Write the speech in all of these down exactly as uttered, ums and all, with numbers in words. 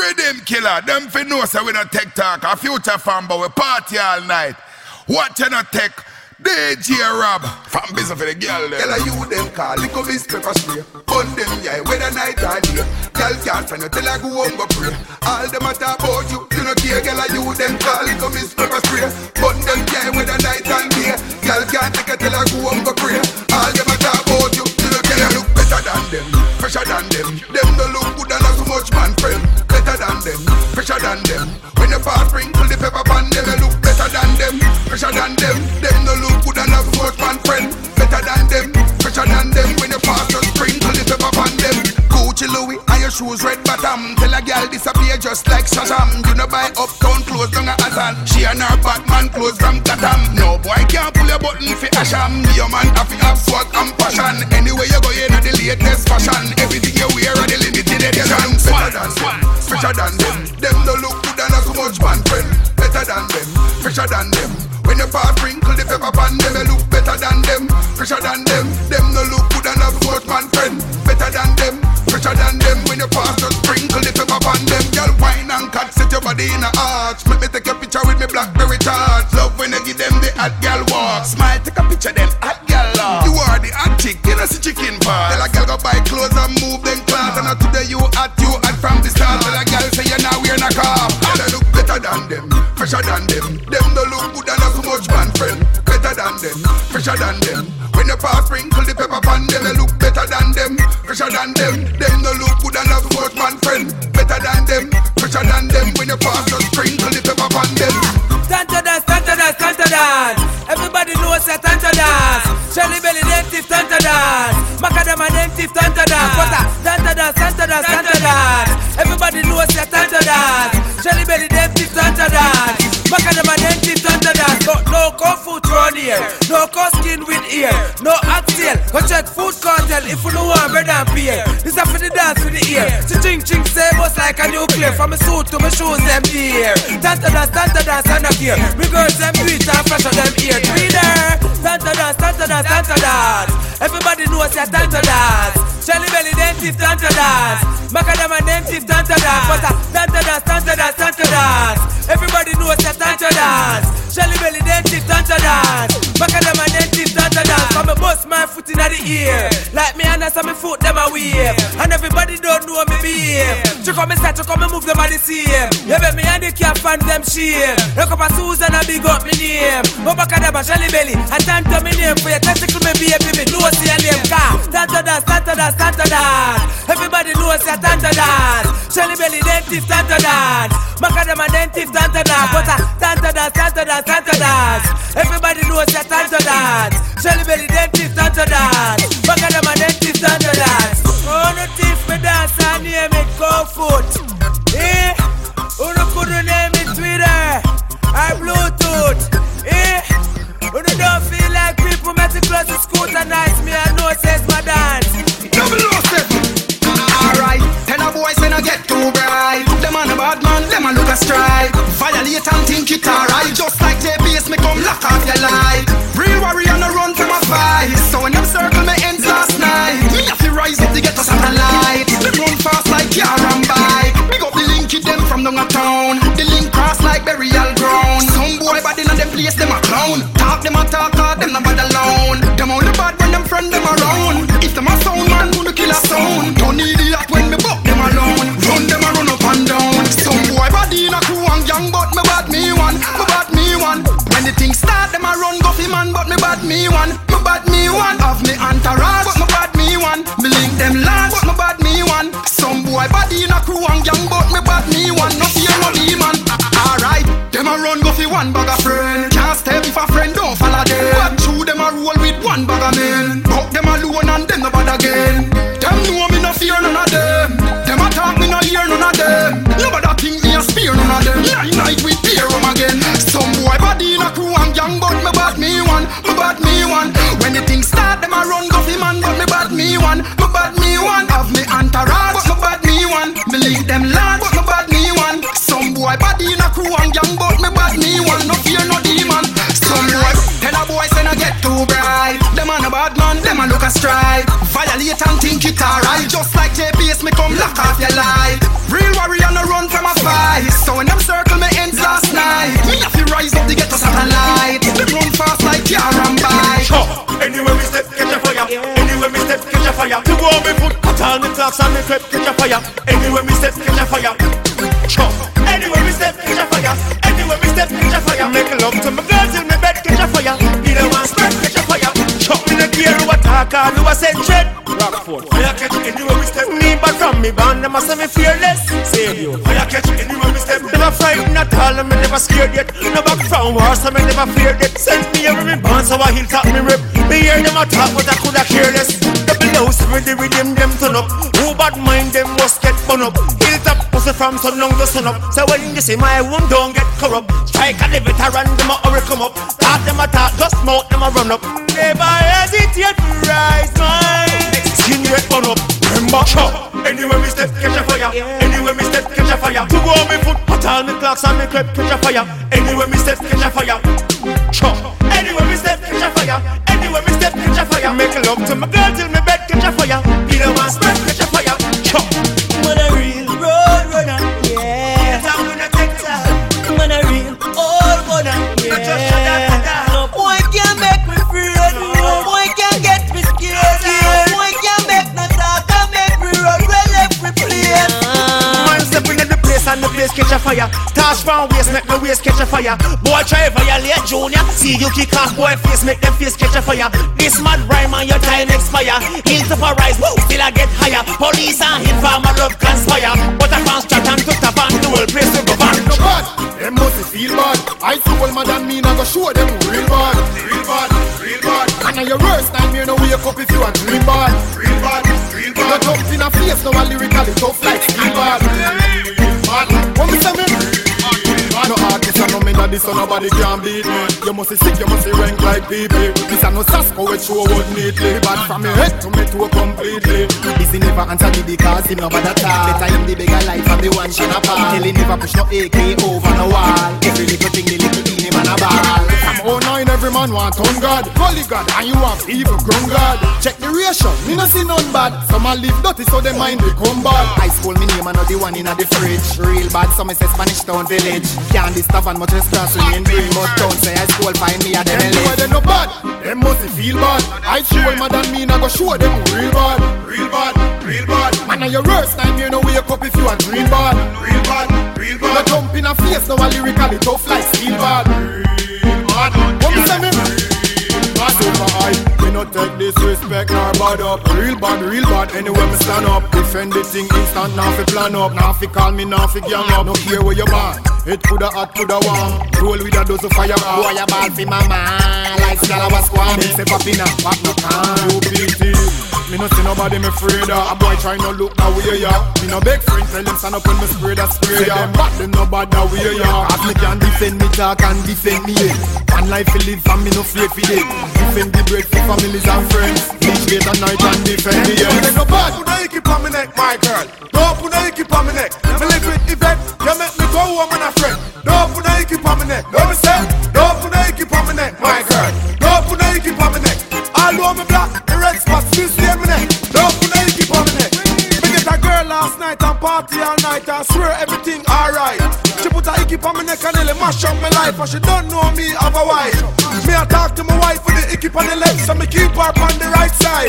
Rhythm killer, them fi know say we don't take talk. A future fan, but we party all night. What you not take? D J Rob from business for the girl there. Tell her you them call, lick up his pepper spray. Bun them yeah, whether night or day. Girl can't find you, tell her go home go pray. All them a talk about you, you no care. Girl you them call, lick up his pepper spray. Bun them yeah, whether night or day. Girl can't take you, tell her go home go pray. All them a talk about you, you no care. You look better than them, fresher than them. Them no look good and not so much man friend. Better than them, fresher than them. When you pass sprinkle the pepper pan them, you look better than them, fresher than them. Them no look good and have much man friend. Better than them, fresher than them. When you pass the sprinkle the pepper on them. Gucci Louis and your shoes red bottom. Tell a girl disappear just like Shazam. You know buy uptown clothes down a Azan. She and her Batman clothes from Gotham. No boy can't pull your button for Asham. Your man have to have swag and passion. Anyway you go in at the latest fashion. Everything you wear at the limited edition. Better than them, fresher than them. Them no look good and have so much man friend. Better than them, fresher than them. When you pass sprinkle the pepper pan them, you look better than them, fresher than them. Them no look good and have much man friend. Better than them, fresher than them. When you pass the sprinkle the pepper pan them. Girl wine and cut, set your body in a arch. Make me take a picture with me Blackberry charge. Love when you give them the hot girl walk. Smile, take a picture them hot girl laugh. You are the hot chick, you know see chicken part. Tell a girl go buy clothes and move them class. And not today you hot, you hot from the start. Tell a girl say you now wearing a car. Tell her look better than them, fresher than them. Them no look good and have so much man friend. Better than them, fresher than them. When you pass sprinkle the pepper pan them, you look better than them, fresher than them. Them no look good and have so much man friend. Better than them, fresher than them. When you pass the sprinkle the pepper pan them. Tanta dance, tanta dance, tanta dance. Everybody knows that tanta dance. Shelly Belly native tanta dance. Macadama native tanta dance. What a tanta dance, tanta dance, tanta dance. Everybody knows that tanta dance. Shelly Belly native tanta dance. Macadama native tanta dance. But no kung fu thrown here, no cost skin with ear, no oxtail. Go check food cartel if you know want bread and beer. This is for the dance with the ear. To ching ching same us like a nuclear. From my suit to my shoes them here. Tanta dance, tanta dance, and a gear. We girls them do it and fresh on them ear. Three there. Tanta dance, tanta dance, tanta dance. Everybody knows that tanta dance. Shelly Belly native tanta dance. Macadama native tanta dance. But a tanta dance, tanta dance, tanta dance. Everybody knows that tanta dance. Shelly Belly native tanta dance. Macadama native tanta dance. From me bust my foot in the ear. Like me and I saw me foot them a wave. And everybody don't know me behave. Check out me start, check out me move them at the same. You bet me and the cap fan them shame. Look up a Susan and big up me name. Go Macadama Shelly Belly and tanta me name. For your testicle me baby me know see your name. Tanta dance, tanta dance, tanta dance. Everybody knows that tanta dance. Shelly Belly native tanta dance. Macadama native tanta dance. But a tanta dance, tanta dance, tanta dance. Everybody knows that tanta dance. Shelly Belly native tanta dance. Macadama native tanta dance. Oh no thief me dance and name it go foot. Eh? Who no couldn't name it Twitter or Bluetooth? Eh? Who no don't feel like people met to close the scooter nice me and no says my dance. Double O seven. Alright, tell a boys when I get too bright. Them on a bad man, them a look a strike. Violate and think it alright. Just like J B S, me come lock off your light. Real warrior no run from a fight. So when them circle me ends last night, me have to rise up to get us on the light. Them run fast like car and bike. Big up the linky them from down a town. The link cross like burial ground. Some boy bad in them place, them a clown. Talk them a talk, cause them not bad alone. Them only bad when them friend them around. If them a sound man, gonna kill a sound. Don't need the act when me buck them alone. Run them a run up and down. Some boy body in a crew and young, but me bad me one, me bad me one. When the things start, them a run go fi man, but me bad me one, me bad me one. Have me entourage, but me bad me one. Me link them land, but me bad me one. Some boy body in a crew and young, but me bad me one. No fear no demon. Alright, them a run go fi one bag of friend. Can't step if a friend don't follow them. But true them a roll with one bag of men. But them alone and them no bad again. Them know me no fear none of them. Them a talk me no hear none of them. Nobody think me a spear none of them. Night night with beer rum again. Some boy body in a crew and young, but me bad me one, me bad me one. When the things start, them a run go fi man, but me bad me one, me bad me one. Have me entourage, but me bad me one. Me link them land, but me bad me one. Some boy body in a crew and young, but me bad me one. No fear no. a fire. To go on me foot, cut all me clocks and me crepe, catch a fire. Anywhere me step, catch a fire. Chop. Anywhere me step, catch a fire. Anywhere me step, catch a fire. Make love to my girls in my bed, catch a fire. Need a one spread, catch a fire. Chop me the gear, who attack all who a send dread. Rockford, fire catch anywhere we step. Me but from me band, them a say me fearless. Say you, fire catch anywhere we step. Never frightened at all, and me never scared yet. No back from war, so me never feared it. Send me every me band, so I hilltop me rip. Me hear them a talk, but I coulda careless. Double house with the rhythm, them turn up. Who bad mind, them must get bun up. Hilltop pussy from sun long to sun up. So when you see my wound, don't get corrupt. Strike a the veteran, them a hurry come up. Talk them a talk, just mouth them a run up. Never hesitate to rise, mine. Skin red bun up. Remember, chop. Anywhere we step, catch a fire. Anywhere we step, catch a fire. To go on me foot, put all me clocks and me crepe, catch a fire. Anywhere we step, catch a fire. Chop. Anywhere we step, catch a fire. Anywhere we step, catch a fire. Make love to my girl till me bed, catch a fire. Either one spread, catch a fire. Chop. Man a real road runner, yeah. I'm gonna take time. Man a real old runner, yeah. No boy can make me afraid. No boy can get me scared. No boy can make no talk and make me run well every place. Man stepping in the place and the place catch a fire. Toss from waist, make my waist catch a fire. Boy try violate junior. See you kick off boy face, make them face catch a fire. This mad rhyme and your time expire. Heels up a rise, woo, still I get higher. Police and hit for my love conspire. But I can't start and took the van, the whole place to go back. No bad, them must feel bad. I see old man and me now go show them real bad. Real bad, real bad. And now your worst time you know wake up if you a dream bad. Real bad, real bad. No jump in a face, no a lyrically tough like steel bad. Real bad. What me say me? No artist and no melody so nobody can beat me. You must be sick, you must be rank like people. This a no Sasko which show what neatly. Bad from your head to me to completely. This he never answer me because him no bad at all. Better him the bigger life and the one shine apart. Tell him never push no A K over no wall. Every little thing the little beanie man a ball. From oh nine every man want on God. Holy God and you have evil grown God. Check the ratio, me no see none bad. Some a live dirty so they mind become bad. High school me name and not the one in the fridge. Real bad so me say Spanish Town Village. Can't this stuff and much stress when in bring but don't say I school find me at them L A. They no bad, them must feel bad. I show him than me and I go show them real bad. Real bad, real bad. Man, now your worst time you know wake up if you a dream bad. Real bad, real bad. No jump in a face, no a lyrically tough like steel bad. Real bad. What me say me? Bad over high. We no take disrespect nor bad up. Real bad, real bad. Anywhere me stand up, defend the thing instant. Now fi plan up, now fi call me, now fi gang up. No care where you man. It coulda hot, coulda warm. Roll with a dozen fire. Boy, a ball fi mama. Like Scala was squam. Me say papina, pop no can. U P T. Me no see nobody me afraid of. A boy try no look now way ya. Me no beg friend tell them stand up when me spray that spray ya. Them back them no bad that way ya. As me can defend me talk and defend me head. One life fi live and me no fear fi dead. Defend the bread for families and friends. Each late at night and defend me head. No bad, put a hickey on me neck, my girl. Don't put a hickey on me neck. Me live with event, you make me go home and a friend. Don't put a hickey on me neck. What me say? Don't put a hickey on me neck, my girl. Don't put a hickey on me neck. All over me black, the red spots still stay on me neck. Don't put a hickey on me neck. Me get a girl last night and party all night and swear everything alright. She put a hickey on me neck and nearly mash up my life, and she don't know me have a wife. Me I talk to my wife with the hickey on the left, so me keep her on the right side.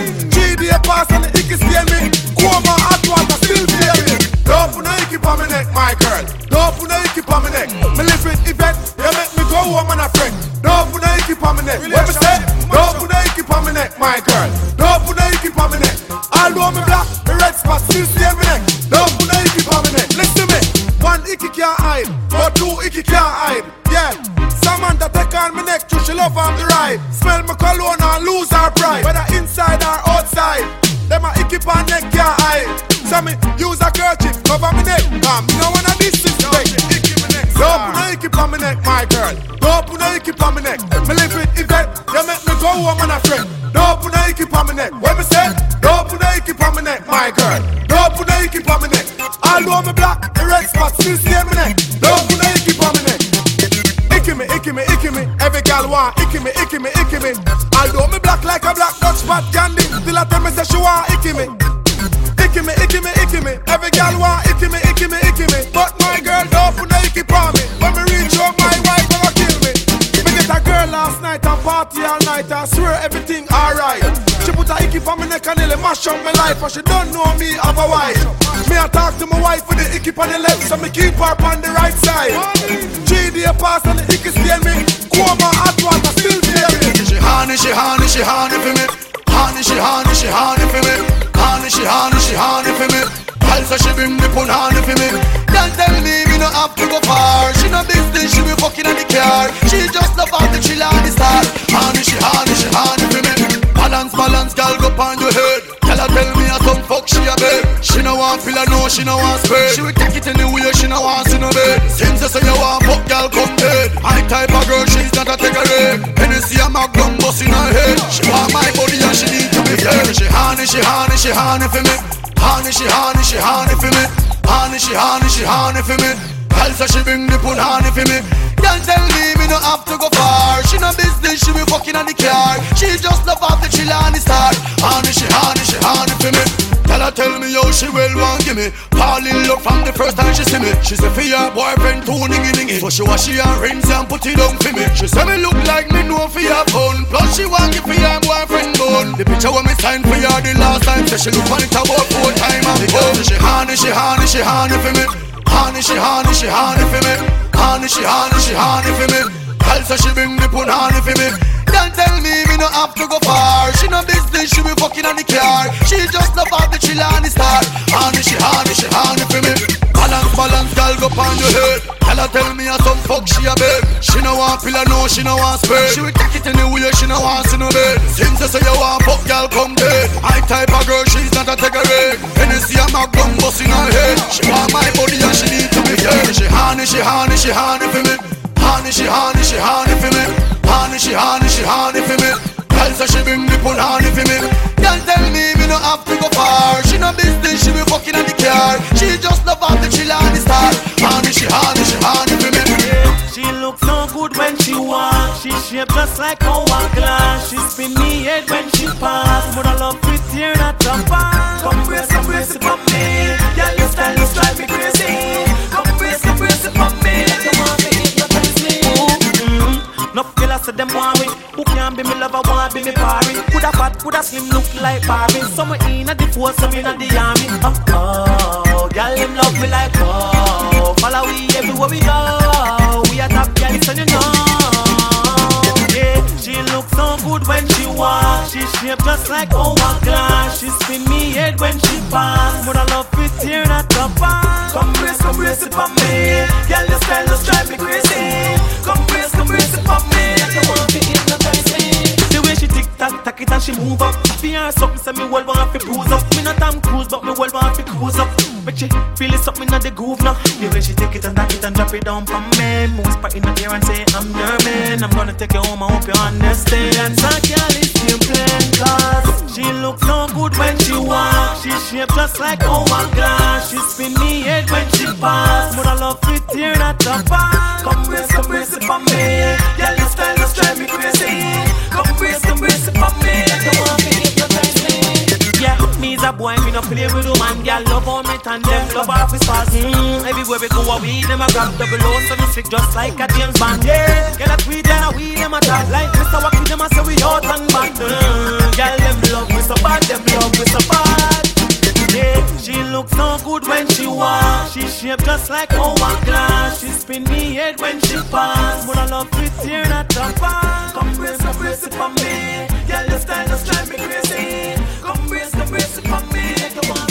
G D A pass and the hickey steal me. Coma hot water still steal me. Don't put a hickey on me neck, my girl. Don't put a hickey on me neck. Me live with event, you make me go home and a friend. Don't put a hickey on me neck. What me say? Don't put a hickey on me neck, my girl. Don't put a hickey on me neck. All over me black, the red spot still steal me neck. Don't put a hickey on me neck. Listen to me. One hickey can't hide, but two hickey can't hide. Yeah. Samantha take on me neck, till she love on the ride. Smell my cologne and lose her pride. Whether inside or outside, them a hickey on neck can't hide. So me use a kerchief, cover me neck. Come, me no wanna disrespect. Don't put a hickey on me neck, my girl. Don't put a hickey on me neck. Me live with event, you make me go home and a friend. Don't put a hickey on me neck. What me say? Don't put a hickey on me neck, my girl. Don't put a hickey on me neck. All over me black, the red spot still stay on me neck. Don't put a hickey on me neck. Icky me, icky me, icky me. Every gal want icky me, icky me, icky me. Although me black like a black Dutch spot candy, still I tell me say she want icky me. Icky me, icky me, icky me. Every gal want icky me, icky me, icky me. But my girl don't put no icky on me. When me reach home, my wife gonna kill me. Me get a girl last night and party all night. I swear everything alright. She put a icky on me neck and nearly mash up my life, and she don't know me have a wife. Me I talk to my wife with the icky on the left, so me keep her on the right side. G D pass and the icky steal me. Coma hot water still steal me. She honey, she honey, she honey for me. Honey, she honey, she honey for me. Honey, she honey, she honey for me. Also she bring the pun honey for me. Don't tell me me no have to go far. She no business, she be fucking on the car. She just love out the chill on the star. Honey, she honey, she honey for me. Balance, balance, girl, go on your head. Tell her, tell me how some fuck she a bed. She no want filler, no, she no want spread. She will take it anywhere, she no want see no bed. Since you say you want fuck, girl, come dead. My type of girl, she's not a take a reg. Hennessy a magnum bust in her head. She want my body and she need to be fed. She honey, she honey, she honey for me. Honey, she honey, she honey for me. Honey, she honey, she honey for me. Also she bring the put honey for me. Don't tell me me no have to go far. She no business, she be fucking on the car. She just love off the chill on the star. Honey, she honey, she honey for me. Tell her, tell me how she well want give me. Fall in love from the first time she see me. She say for your boyfriend too ningy ningy. So she wash she and rinse and put it down for me. She say me look like me know for your phone. Plus she want give for your boyfriend bone. The picture when me sign for your the last time. Say she look on it about four time and go. She honey, she honey, she honey for me. Honey, she honey, she honey for me. Honey, she honey, she honey for me. Also she bring the pun honey for me. Don't tell me me no have to go far. She no business, she be fucking on the car. She just love out the chill on the star. Honey, she honey, she honey for me. Balance, balance, girl, go on your head. Tell her, tell me how some fuck she a bed. She no want pillar, no, she no want spread. She will take it anywhere, she no want see no bed. Since you say you want fuck, girl, come dead. My type of girl, she's not a take a reg. Hennessy a magnum bust in her head. She want my body and she need to be fed. She honey, she honey, she honey for me. Honey, she honey, she honey for me. Honey, she honey, she honey for me. Also she bring the pun honey for me. Don't tell me me no have to go far. She no business, she be fucking on the car. She just love out the chill on the star. Honey, she honey, she honey for me. She looks so good when she walk. She shaped just like a glass. She spin me head when she pass. But I love it here at the bar. Come brace, come brace it for me. Yeah, your style is drive me crazy. Come brace, come brace it for me. Come on, me, hypnotize me. Mm-hmm. No fella said them want me. Who can't be me lover, want be me party. Coulda fat, coulda slim, look like Barbie. Some in a the force, some in a the army. Oh, oh, girl, him love me like oh. Follow we everywhere we go. We are top girl, so you know. Yeah, she looks so good when she walk. She shaped just like hourglass. She spin me head when she pass. But I love it here at the bar. Come brace, come brace it for me. Girl, your style just drive me crazy. Come brace, come brace it for me. Like you want to hypnotize me. The way she tick tack, tack it and she move up. Be her something, say me well want to cruise up. Me not Tom Cruise, but me well want to cruise up. But she feel it something in the groove now. The way she take it and tack it and drop it down for me. Me whisper in the ear and say I'm your man. I'm gonna take you home, I hope you understand. So girl, it's simple, cause she looks so good when she walk. She shaped just like hourglass. She spin me head when she pass. But I love it here at the bar. Come brace, come brace it for me. Girl, your style just drive me crazy. Come brace, come brace it for me. Come on, me, hypnotize me. Yeah, me's a boy, me no play with a man. Girl, love on me and them love off his fast. Mm, everywhere we go, we them a grab double O, so we sick just like a James Bond. Yeah, girl, that we there, we them a talk like Mister Wacky, them a say we out and back. Mm, girl, them love me so bad, them love me so bad. Yeah, she looks so good when she walk. She shaped just like hourglass. She spin me head when she pass. But I love it here at the bar. Come brace, come brace it for me. Girl, your style just drive me crazy. Come brace, come brace it for me. Come on.